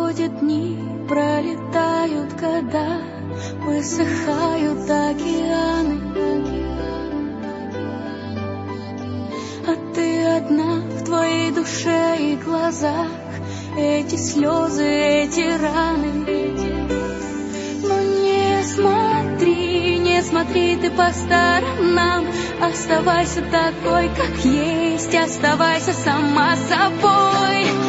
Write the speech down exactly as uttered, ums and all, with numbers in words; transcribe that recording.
проходят дни, пролетают года, высыхают океаны, а ты одна в твоей душе и глазах. Эти слезы, эти раны. Но не смотри, не смотри ты по сторонам. Оставайся такой, как есть, оставайся сама собой.